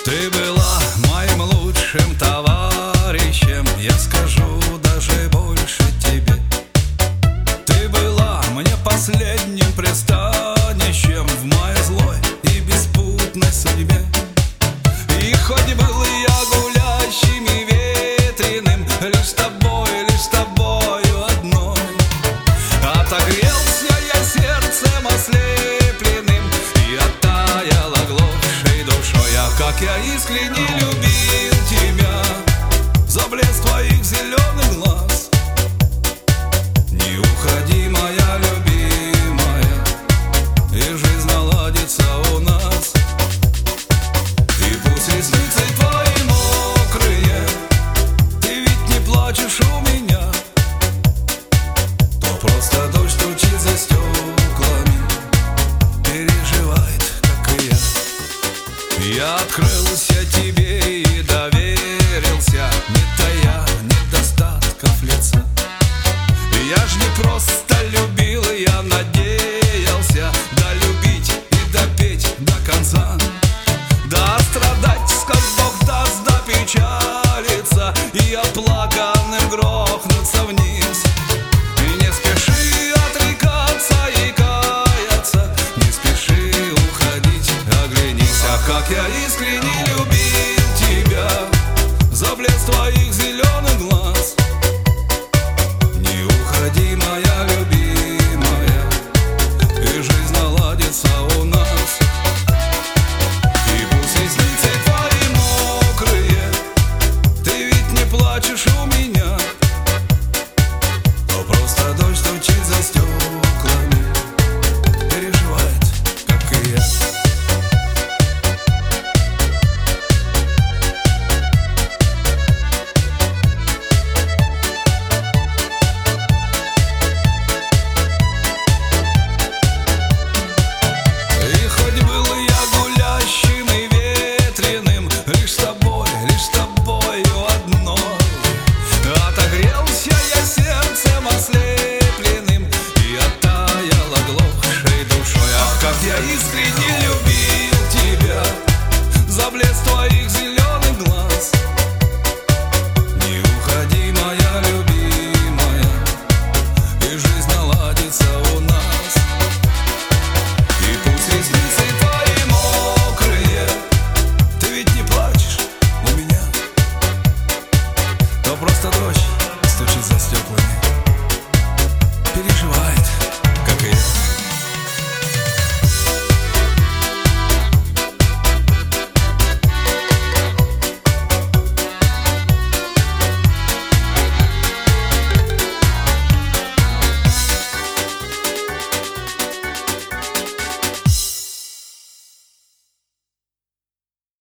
Ты была моим лучшим товарищем, я скажу даже больше тебе. Ты была мне последним пристанищем в моей злой и беспутной судьбе. И хоть был я гулящим и ветреным, лишь с тобою одной, отогрелся я сердцем ослепленным и оттаял оглохшей душой. А как я искренне любил тебя за блеск твоих зеленых глаз. Не уходи, моя любимая, и жизнь наладится у нас. И пусть ресницы твои мокрые, ты ведь не плачешь у меня, то просто дождь стучит за стеклами, переживает, как и я. Я открылся тебе и доверился, не тая недостатков лица. Я ж не просто любил, я надеялся долюбить и допеть до конца. Да страдать, сколь Бог даст, да печалиться и оплаканным грохнуться вниз. И не спеши отрекаться и каяться, не спеши уходить, оглянись. А как я искренне любил тебя за блеск твоих зеленых глаз. Не уходи, моя любовь.